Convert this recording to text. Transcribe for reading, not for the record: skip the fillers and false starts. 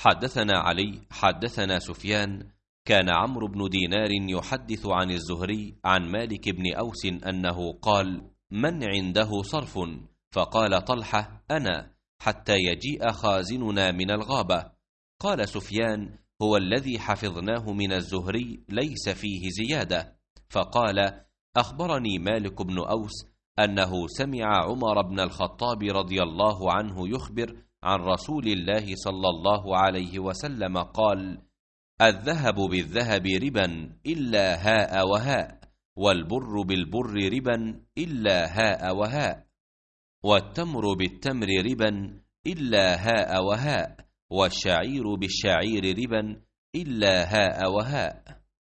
حدثنا علي حدثنا سفيان كان عمرو بن دينار يحدث عن الزهري عن مالك بن أوس أنه قال: من عنده صرف؟ فقال طلحة: أنا، حتى يجيء خازننا من الغابة. قال سفيان: هو الذي حفظناه من الزهري ليس فيه زيادة. فقال: أخبرني مالك بن أوس أنه سمع عمر بن الخطاب رضي الله عنه يخبر عن رسول الله صلى الله عليه وسلم قال: الذهب بالذهب ربا إلا هاء وهاء، والبر بالبر ربا إلا هاء وهاء، والتمر بالتمر ربا إلا هاء وهاء، والشعير بالشعير ربا إلا هاء وهاء.